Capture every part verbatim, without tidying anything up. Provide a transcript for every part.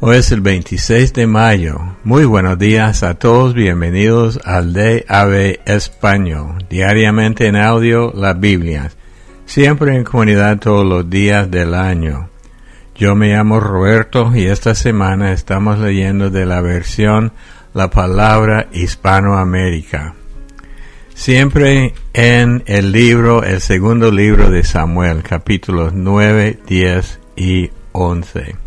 Hoy es el veintiséis de mayo. Muy buenos días a todos. Bienvenidos al D A B Español. Diariamente en audio, la Biblia. Siempre en comunidad todos los días del año. Yo me llamo Roberto y esta semana estamos leyendo de la versión La Palabra Hispanoamérica. Siempre en el libro, el segundo libro de Samuel, capítulos nueve, diez y once.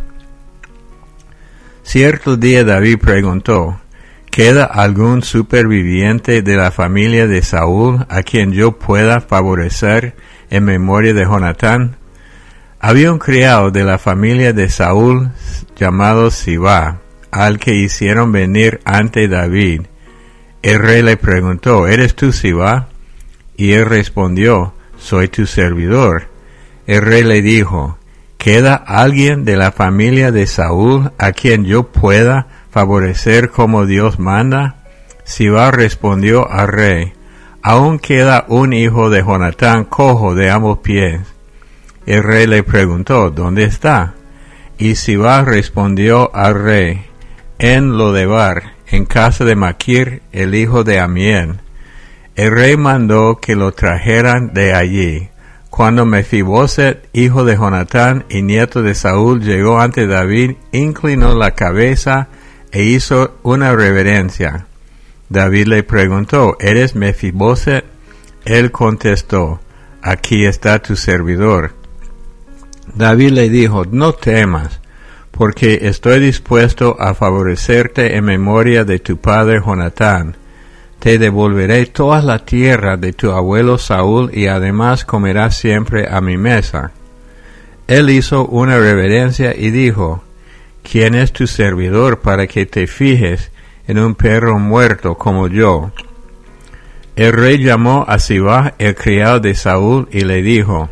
Cierto día David preguntó, ¿queda algún superviviente de la familia de Saúl a quien yo pueda favorecer en memoria de Jonatán? Había un criado de la familia de Saúl llamado Sibá, al que hicieron venir ante David. El rey le preguntó, ¿eres tú Sibá? Y él respondió, soy tu servidor. El rey le dijo, ¿queda alguien de la familia de Saúl a quien yo pueda favorecer como Dios manda? Sibá respondió al rey, aún queda un hijo de Jonatán cojo de ambos pies. El rey le preguntó, ¿dónde está? Y Sibá respondió al rey, en Lodebar, en casa de Maquir, el hijo de Amiel. El rey mandó que lo trajeran de allí. Cuando Mefiboset, hijo de Jonatán y nieto de Saúl, llegó ante David, inclinó la cabeza e hizo una reverencia. David le preguntó, ¿eres Mefiboset? Él contestó, aquí está tu servidor. David le dijo, no temas, porque estoy dispuesto a favorecerte en memoria de tu padre Jonatán. Te devolveré toda la tierra de tu abuelo Saúl y además comerás siempre a mi mesa. Él hizo una reverencia y dijo, ¿quién es tu servidor para que te fijes en un perro muerto como yo? El rey llamó a Sibá, el criado de Saúl, y le dijo,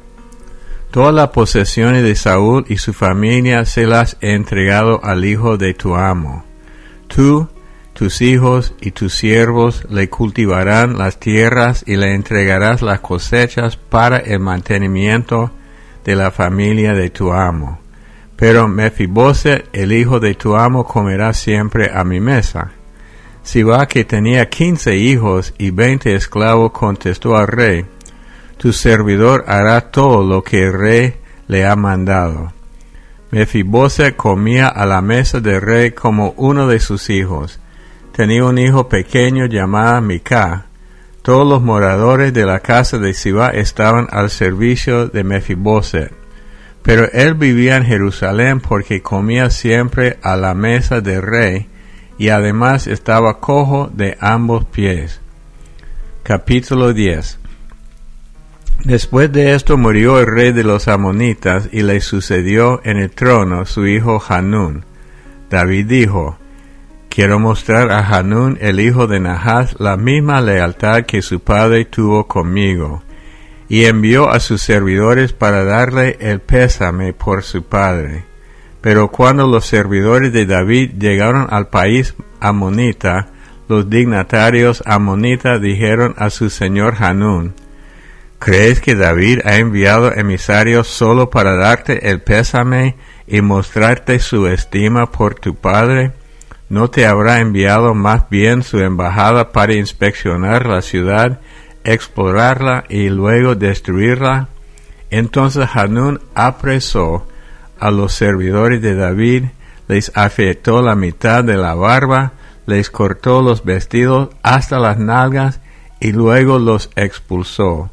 todas las posesiones de Saúl y su familia se las he entregado al hijo de tu amo. Tú, tus hijos y tus siervos le cultivarán las tierras y le entregarás las cosechas para el mantenimiento de la familia de tu amo. Pero Mefiboset, el hijo de tu amo, comerá siempre a mi mesa. Sibá, que tenía quince hijos y veinte esclavos, contestó al rey, tu servidor hará todo lo que el rey le ha mandado. Mefiboset comía a la mesa del rey como uno de sus hijos. Tenía un hijo pequeño llamado Mica. Todos los moradores de la casa de Sibá estaban al servicio de Mefiboset. Pero él vivía en Jerusalén porque comía siempre a la mesa del rey y además estaba cojo de ambos pies. Capítulo diez. Después de esto murió el rey de los amonitas y le sucedió en el trono su hijo Hanún. David dijo, quiero mostrar a Hanún, el hijo de Nahas, la misma lealtad que su padre tuvo conmigo. Y envió a sus servidores para darle el pésame por su padre. Pero cuando los servidores de David llegaron al país amonita, los dignatarios amonitas dijeron a su señor Hanún, ¿crees que David ha enviado emisarios solo para darte el pésame y mostrarte su estima por tu padre? ¿No te habrá enviado más bien su embajada para inspeccionar la ciudad, explorarla y luego destruirla? Entonces Hanún apresó a los servidores de David, les afeitó la mitad de la barba, les cortó los vestidos hasta las nalgas y luego los expulsó.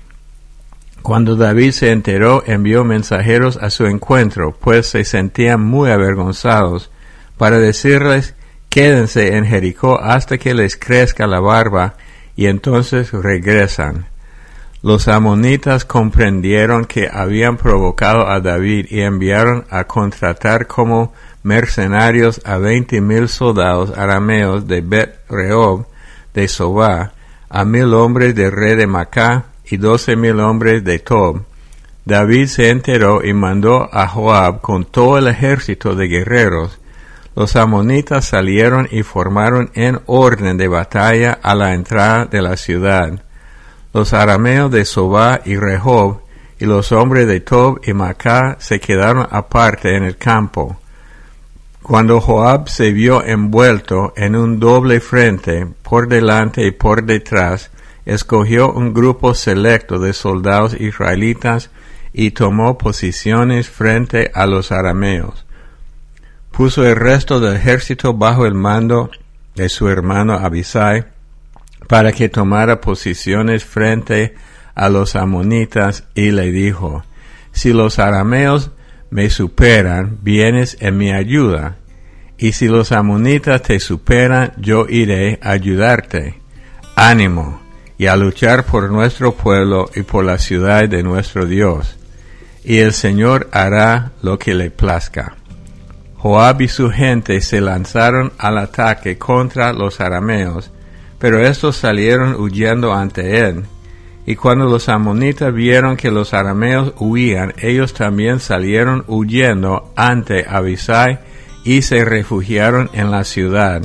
Cuando David se enteró, envió mensajeros a su encuentro, pues se sentían muy avergonzados, para decirles, quédense en Jericó hasta que les crezca la barba, y entonces regresan. Los amonitas comprendieron que habían provocado a David y enviaron a contratar como mercenarios a veinte mil soldados arameos de Bet-Rehob de Sobá, a mil hombres del rey de Macá y doce mil hombres de Tob. David se enteró y mandó a Joab con todo el ejército de guerreros. Los amonitas salieron y formaron en orden de batalla a la entrada de la ciudad. Los arameos de Sobá y Rehob y los hombres de Tob y Macá se quedaron aparte en el campo. Cuando Joab se vio envuelto en un doble frente, por delante y por detrás, escogió un grupo selecto de soldados israelitas y tomó posiciones frente a los arameos. Puso el resto del ejército bajo el mando de su hermano Abisai para que tomara posiciones frente a los amonitas y le dijo: si los arameos me superan, vienes en mi ayuda, y si los amonitas te superan, yo iré a ayudarte. Ánimo, y a luchar por nuestro pueblo y por la ciudad de nuestro Dios, y el Señor hará lo que le plazca. Joab y su gente se lanzaron al ataque contra los arameos, pero estos salieron huyendo ante él. Y cuando los amonitas vieron que los arameos huían, ellos también salieron huyendo ante Abisai y se refugiaron en la ciudad.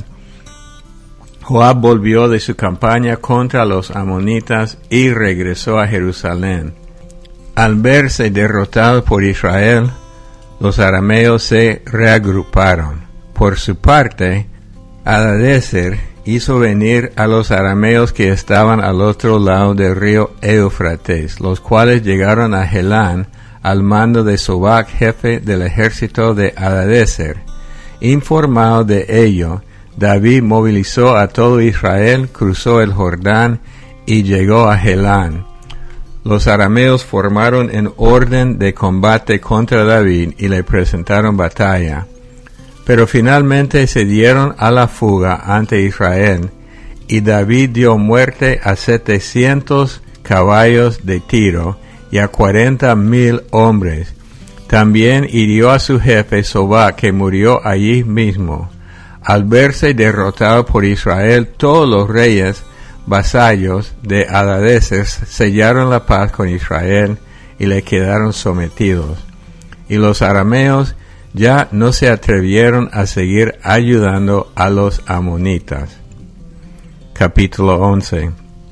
Joab volvió de su campaña contra los amonitas y regresó a Jerusalén. Al verse derrotado por Israel, los arameos se reagruparon. Por su parte, Hadadezer hizo venir a los arameos que estaban al otro lado del río Éufrates, los cuales llegaron a Helán al mando de Sobac, jefe del ejército de Hadadezer. Informado de ello, David movilizó a todo Israel, cruzó el Jordán y llegó a Helán. Los arameos formaron en orden de combate contra David y le presentaron batalla. Pero finalmente se dieron a la fuga ante Israel, y David dio muerte a setecientos caballos de Tiro y a cuarenta mil hombres. También hirió a su jefe Sobac, que murió allí mismo. Al verse derrotado por Israel, todos los reyes vasallos de Hadadezer sellaron la paz con Israel y le quedaron sometidos. Y los arameos ya no se atrevieron a seguir ayudando a los amonitas. Capítulo once.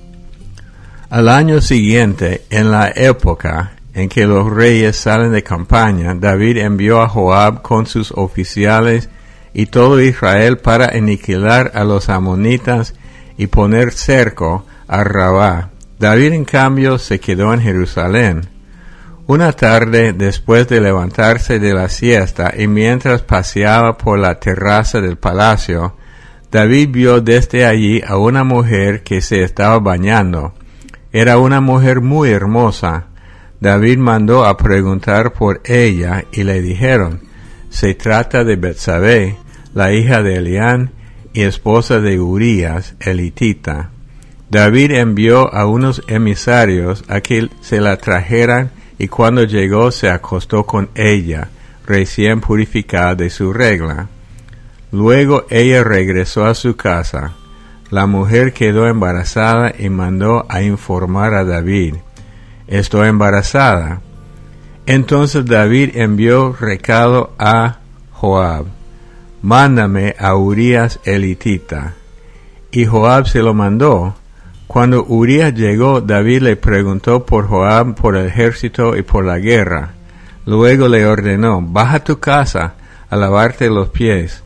Al año siguiente, en la época en que los reyes salen de campaña, David envió a Joab con sus oficiales y todo Israel para aniquilar a los amonitas y poner cerco a Rabá. David, en cambio, se quedó en Jerusalén. Una tarde, después de levantarse de la siesta y mientras paseaba por la terraza del palacio, David vio desde allí a una mujer que se estaba bañando. Era una mujer muy hermosa. David mandó a preguntar por ella y le dijeron: se trata de Betsabé, la hija de Elián y esposa de Urías, el hitita. David envió a unos emisarios a que se la trajeran, y cuando llegó se acostó con ella, recién purificada de su regla. Luego ella regresó a su casa. La mujer quedó embarazada y mandó a informar a David: estoy embarazada. Entonces David envió recado a Joab: mándame a Urías el hitita. Y Joab se lo mandó. Cuando Urías llegó, David le preguntó por Joab, por el ejército y por la guerra. Luego le ordenó: baja a tu casa a lavarte los pies.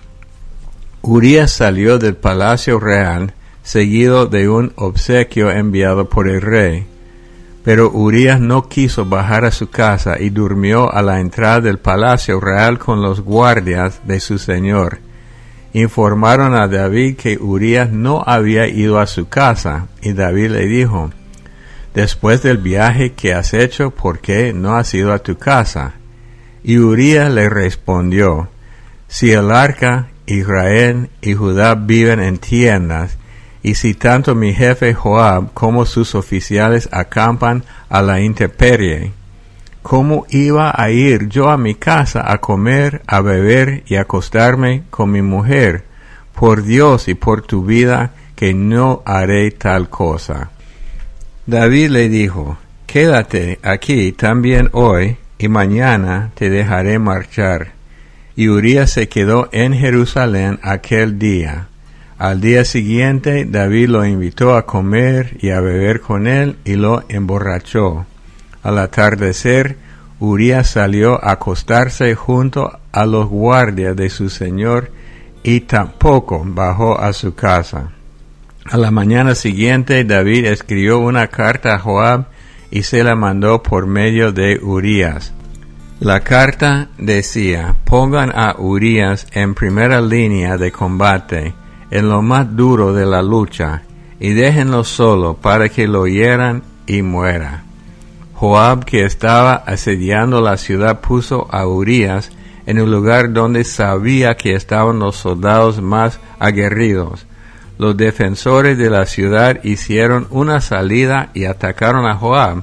Urías salió del palacio real, seguido de un obsequio enviado por el rey. Pero Urías no quiso bajar a su casa y durmió a la entrada del palacio real con los guardias de su señor. Informaron a David que Urías no había ido a su casa, y David le dijo: después del viaje que has hecho, ¿por qué no has ido a tu casa? Y Urías le respondió: si el arca, Israel y Judá viven en tiendas, y si tanto mi jefe Joab como sus oficiales acampan a la intemperie, ¿cómo iba a ir yo a mi casa a comer, a beber y a acostarme con mi mujer? Por Dios y por tu vida, que no haré tal cosa. David le dijo: quédate aquí también hoy, y mañana te dejaré marchar. Y Urías se quedó en Jerusalén aquel día. Al día siguiente, David lo invitó a comer y a beber con él, y lo emborrachó. Al atardecer, Urías salió a acostarse junto a los guardias de su señor y tampoco bajó a su casa. A la mañana siguiente David escribió una carta a Joab y se la mandó por medio de Urías. La carta decía: pongan a Urías en primera línea de combate, en lo más duro de la lucha, y déjenlo solo para que lo hieran y muera. Joab, que estaba asediando la ciudad, puso a Urías en un lugar donde sabía que estaban los soldados más aguerridos. Los defensores de la ciudad hicieron una salida y atacaron a Joab.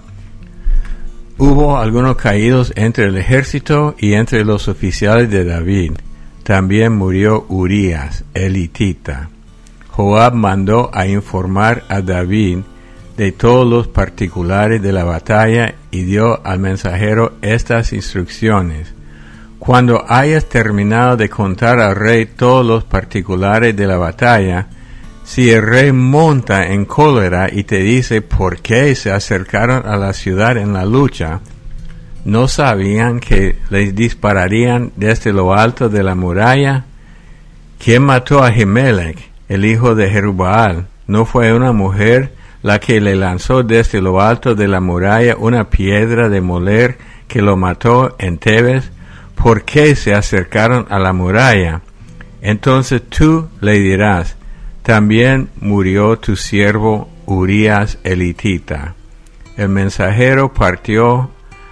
Hubo algunos caídos entre el ejército y entre los oficiales de David. También murió Urías, el hitita. Joab mandó a informar a David de todos los particulares de la batalla y dio al mensajero estas instrucciones: cuando hayas terminado de contar al rey todos los particulares de la batalla, si el rey monta en cólera y te dice por qué se acercaron a la ciudad en la lucha, ¿no sabían que les dispararían desde lo alto de la muralla? ¿Quién mató a Ahimelech, el hijo de Jerubbaal? ¿No fue una mujer la que le lanzó desde lo alto de la muralla una piedra de moler que lo mató en Tebes? ¿Por qué se acercaron a la muralla? Entonces tú le dirás: también murió tu siervo Urías el hitita. El mensajero partió.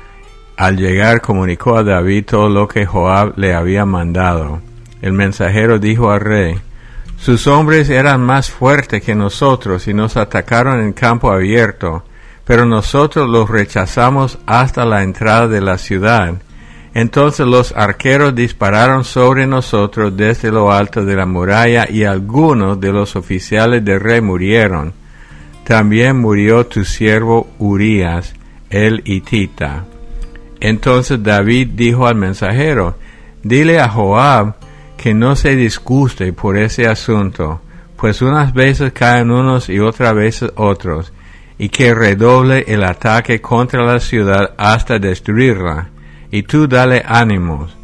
Al llegar comunicó a David todo lo que Joab le había mandado. El mensajero dijo al rey: sus hombres eran más fuertes que nosotros y nos atacaron en campo abierto, pero nosotros los rechazamos hasta la entrada de la ciudad. Entonces los arqueros dispararon sobre nosotros desde lo alto de la muralla y algunos de los oficiales del rey murieron. También murió tu siervo Urías el hitita. Entonces David dijo al mensajero: dile a Joab que no se disguste por ese asunto, pues unas veces caen unos y otras veces otros, y que redoble el ataque contra la ciudad hasta destruirla. Y tú dale ánimos.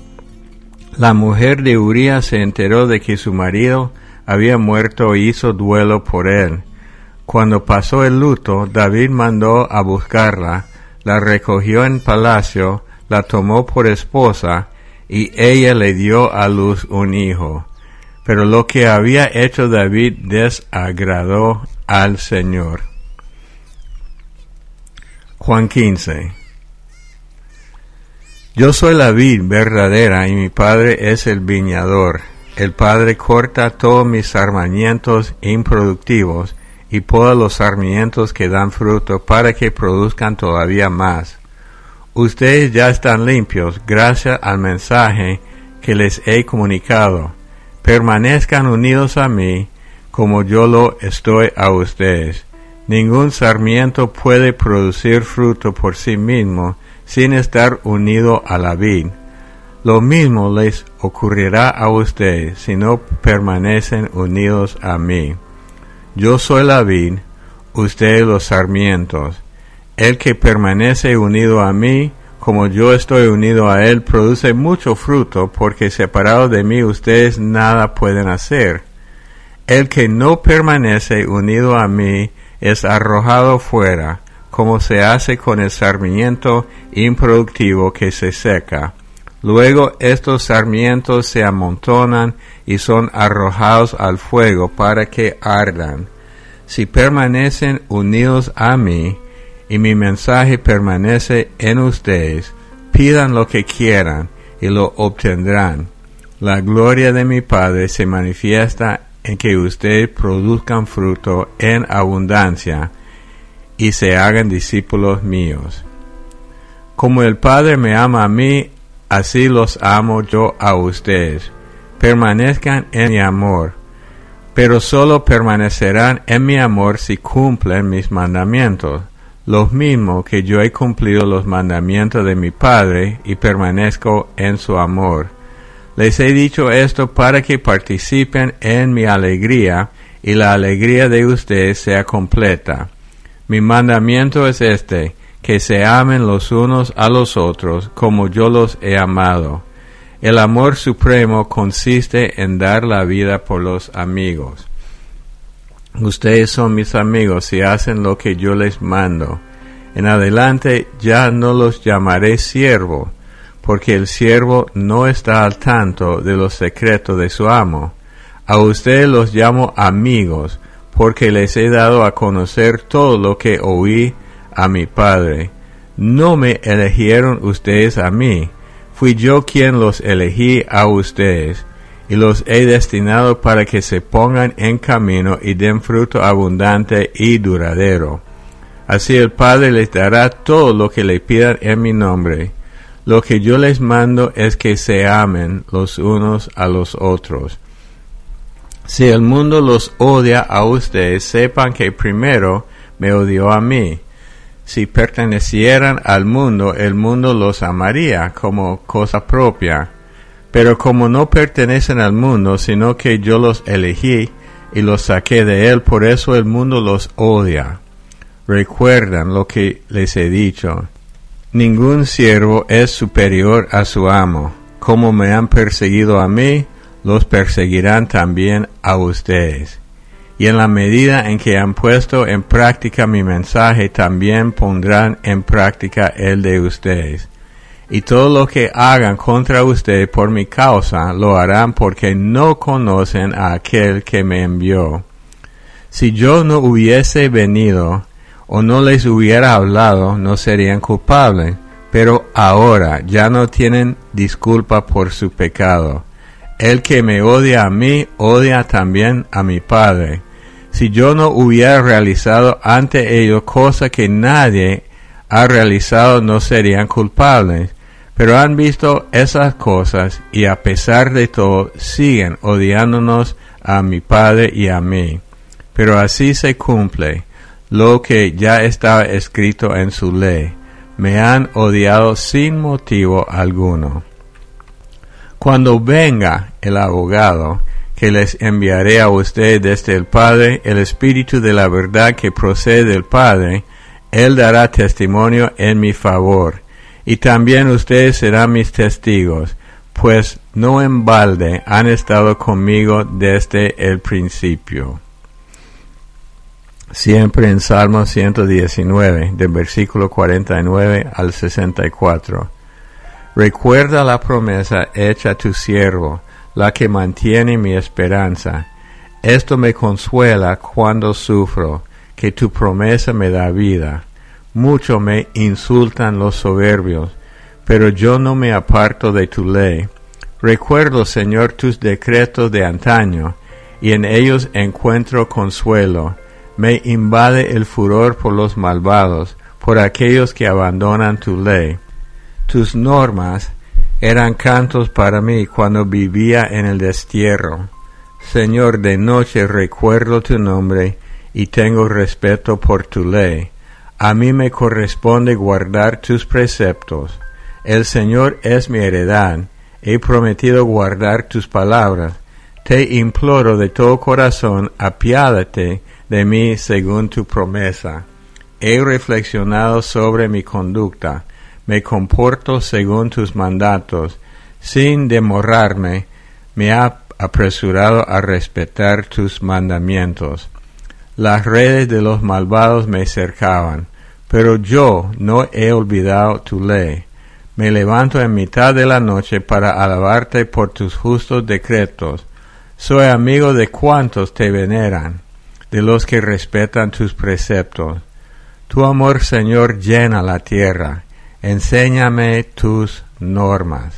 La mujer de Urías se enteró de que su marido había muerto e hizo duelo por él. Cuando pasó el luto, David mandó a buscarla, la recogió en palacio, la tomó por esposa, y ella le dio a luz un hijo. Pero lo que había hecho David desagradó al Señor. Juan quince. Yo soy la vid verdadera y mi padre es el viñador. El padre corta todos mis sarmientos improductivos y poda los sarmientos que dan fruto para que produzcan todavía más. Ustedes ya están limpios gracias al mensaje que les he comunicado. Permanezcan unidos a mí como yo lo estoy a ustedes. Ningún sarmiento puede producir fruto por sí mismo sin estar unido a la vid. Lo mismo les ocurrirá a ustedes si no permanecen unidos a mí. Yo soy la vid, ustedes los sarmientos. El que permanece unido a mí, como yo estoy unido a él, produce mucho fruto, porque separado de mí ustedes nada pueden hacer. El que no permanece unido a mí es arrojado fuera, como se hace con el sarmiento improductivo que se seca. Luego estos sarmientos se amontonan y son arrojados al fuego para que ardan. Si permanecen unidos a mí, y mi mensaje permanece en ustedes, pidan lo que quieran y lo obtendrán. La gloria de mi Padre se manifiesta en que ustedes produzcan fruto en abundancia y se hagan discípulos míos. Como el Padre me ama a mí, así los amo yo a ustedes. Permanezcan en mi amor, pero solo permanecerán en mi amor si cumplen mis mandamientos, lo mismo que yo he cumplido los mandamientos de mi Padre y permanezco en su amor. Les he dicho esto para que participen en mi alegría y la alegría de ustedes sea completa. Mi mandamiento es este, que se amen los unos a los otros como yo los he amado. El amor supremo consiste en dar la vida por los amigos. Ustedes son mis amigos si hacen lo que yo les mando. En adelante ya no los llamaré siervo, porque el siervo no está al tanto de los secretos de su amo. A ustedes los llamo amigos, porque les he dado a conocer todo lo que oí a mi Padre. No me eligieron ustedes a mí, fui yo quien los elegí a ustedes, y los he destinado para que se pongan en camino y den fruto abundante y duradero. Así el Padre les dará todo lo que le pidan en mi nombre. Lo que yo les mando es que se amen los unos a los otros. Si el mundo los odia a ustedes, sepan que primero me odió a mí. Si pertenecieran al mundo, el mundo los amaría como cosa propia. Pero como no pertenecen al mundo, sino que yo los elegí y los saqué de él, por eso el mundo los odia. Recuerdan lo que les he dicho. Ningún siervo es superior a su amo. Como me han perseguido a mí, los perseguirán también a ustedes. Y en la medida en que han puesto en práctica mi mensaje, también pondrán en práctica el de ustedes. Y todo lo que hagan contra ustedes por mi causa, lo harán porque no conocen a aquel que me envió. Si yo no hubiese venido, o no les hubiera hablado, no serían culpables, pero ahora ya no tienen disculpa por su pecado. El que me odia a mí, odia también a mi Padre. Si yo no hubiera realizado ante ellos cosa que nadie ha realizado, no serían culpables. Pero han visto esas cosas y a pesar de todo siguen odiándonos a mi Padre y a mí. Pero así se cumple lo que ya estaba escrito en su ley. Me han odiado sin motivo alguno. Cuando venga el abogado que les enviaré a ustedes desde el Padre, el Espíritu de la verdad que procede del Padre, Él dará testimonio en mi favor. Y también ustedes serán mis testigos, pues no en balde han estado conmigo desde el principio. Siempre en Salmo ciento diecinueve, del versículo cuarenta y nueve al sesenta y cuatro. Recuerda la promesa hecha a tu siervo, la que mantiene mi esperanza. Esto me consuela cuando sufro, que tu promesa me da vida. Mucho me insultan los soberbios, pero yo no me aparto de tu ley. Recuerdo, Señor, tus decretos de antaño, y en ellos encuentro consuelo. Me invade el furor por los malvados, por aquellos que abandonan tu ley. Tus normas eran cantos para mí cuando vivía en el destierro. Señor, de noche recuerdo tu nombre, y tengo respeto por tu ley. A mí me corresponde guardar tus preceptos. El Señor es mi heredad. He prometido guardar tus palabras. Te imploro de todo corazón, apiádate de mí según tu promesa. He reflexionado sobre mi conducta. Me comporto según tus mandatos. Sin demorarme, me ha apresurado a respetar tus mandamientos. Las redes de los malvados me cercaban, pero yo no he olvidado tu ley. Me levanto en mitad de la noche para alabarte por tus justos decretos. Soy amigo de cuantos te veneran, de los que respetan tus preceptos. Tu amor, Señor, llena la tierra. Enséñame tus normas.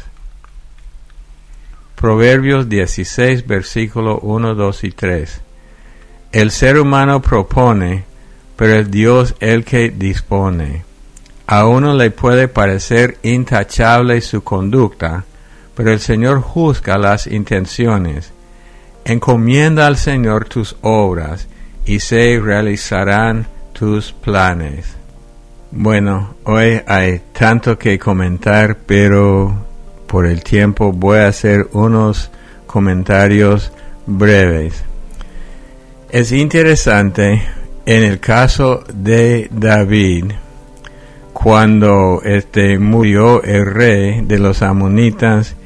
Proverbios dieciséis, versículos uno, dos y tres. El ser humano propone, pero es Dios el que dispone. A uno le puede parecer intachable su conducta, pero el Señor juzga las intenciones. Encomienda al Señor tus obras, y se realizarán tus planes. Bueno, hoy hay tanto que comentar, pero por el tiempo voy a hacer unos comentarios breves. Es interesante, en el caso de David, cuando este murió el rey de los amonitas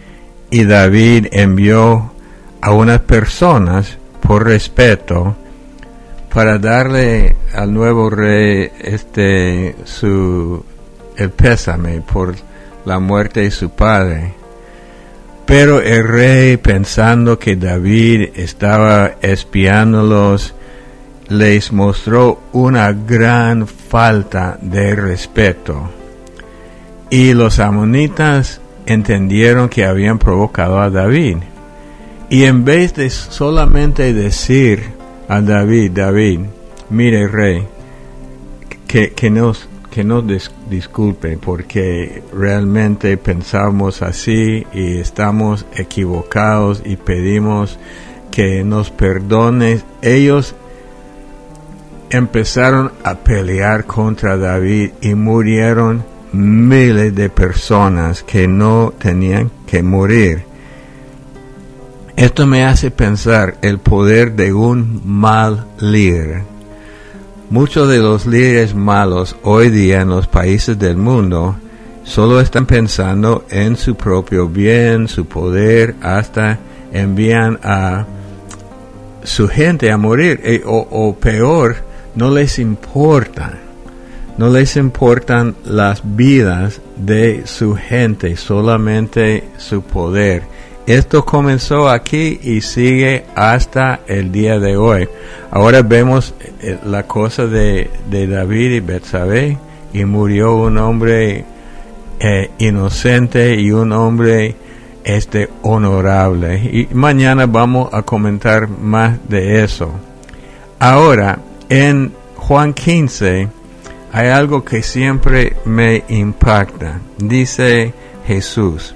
y David envió a unas personas por respeto para darle al nuevo rey este su el pésame por la muerte de su padre. Pero el rey, pensando que David estaba espiándolos, les mostró una gran falta de respeto. Y los amonitas entendieron que habían provocado a David. Y en vez de solamente decir a David, David, mire rey, que, que nos, que nos dis- disculpe porque realmente pensamos así y estamos equivocados y pedimos que nos perdone. Ellos empezaron a pelear contra David y murieron miles de personas que no tenían que morir. Esto me hace pensar el poder de un mal líder. Muchos de los líderes malos hoy día en los países del mundo solo están pensando en su propio bien, su poder, hasta envían a su gente a morir, eh, o, o peor, no les importa, no les importan las vidas de su gente, solamente su poder. Esto comenzó aquí y sigue hasta el día de hoy. Ahora vemos eh, la cosa de, de David y Betsabé, y murió un hombre eh, inocente y un hombre este honorable. Y mañana vamos a comentar más de eso. Ahora, en Juan quince, hay algo que siempre me impacta. Dice Jesús: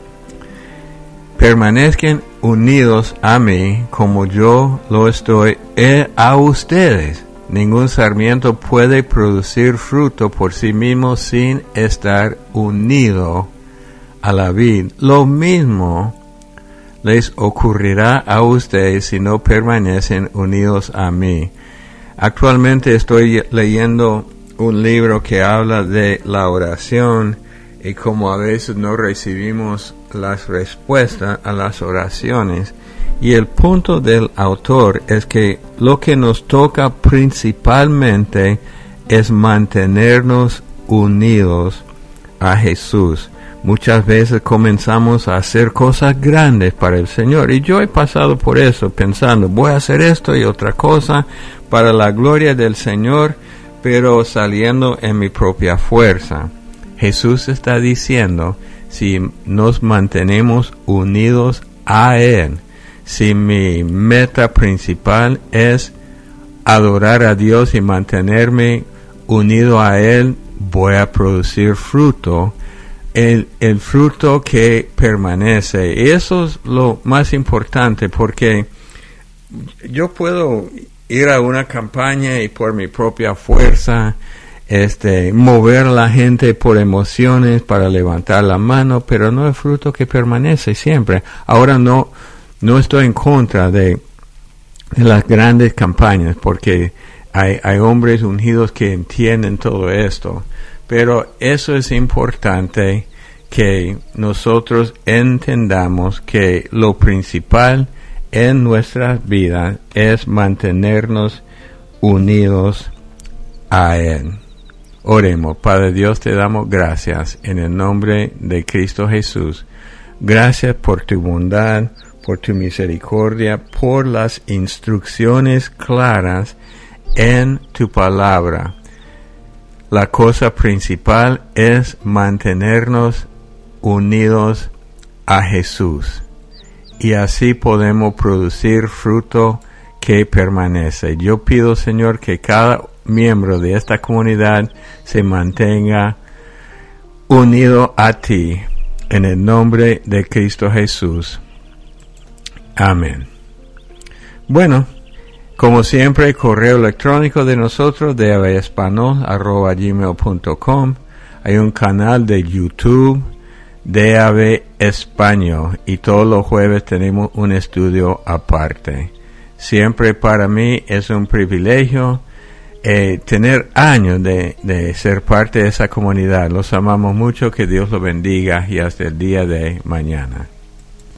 permanezcan unidos a mí como yo lo estoy a ustedes. Ningún sarmiento puede producir fruto por sí mismo sin estar unido a la vid. Lo mismo les ocurrirá a ustedes si no permanecen unidos a mí. Actualmente estoy leyendo un libro que habla de la oración y cómo a veces no recibimos las respuestas a las oraciones. Y el punto del autor es que lo que nos toca principalmente es mantenernos unidos a Jesús. Muchas veces comenzamos a hacer cosas grandes para el Señor, y yo he pasado por eso, pensando, voy a hacer esto y otra cosa para la gloria del Señor, pero saliendo en mi propia fuerza. Jesús está diciendo, si nos mantenemos unidos a Él, si mi meta principal es adorar a Dios y mantenerme unido a Él, voy a producir fruto, el, el fruto que permanece. Y eso es lo más importante, porque yo puedo ir a una campaña y por mi propia fuerza Este, mover a la gente por emociones para levantar la mano, pero no es fruto que permanece siempre. Ahora no, no estoy en contra de, de las grandes campañas, porque hay, hay hombres ungidos que entienden todo esto, pero eso es importante que nosotros entendamos que lo principal en nuestras vidas es mantenernos unidos a Él. Oremos. Padre Dios, te damos gracias en el nombre de Cristo Jesús. Gracias por tu bondad, por tu misericordia, por las instrucciones claras en tu palabra. La cosa principal es mantenernos unidos a Jesús, y así podemos producir fruto que permanece. Yo pido, Señor, que cada miembro de esta comunidad se mantenga unido a ti, en el nombre de Cristo Jesús. Amén. Bueno, como siempre, correo electrónico de nosotros, d a v español arroba gmail punto com. Hay un canal de YouTube, D A V Español, y todos los jueves tenemos un estudio aparte. Siempre para mí es un privilegio eh, tener años de, de ser parte de esa comunidad. Los amamos mucho, que Dios los bendiga, y hasta el día de mañana.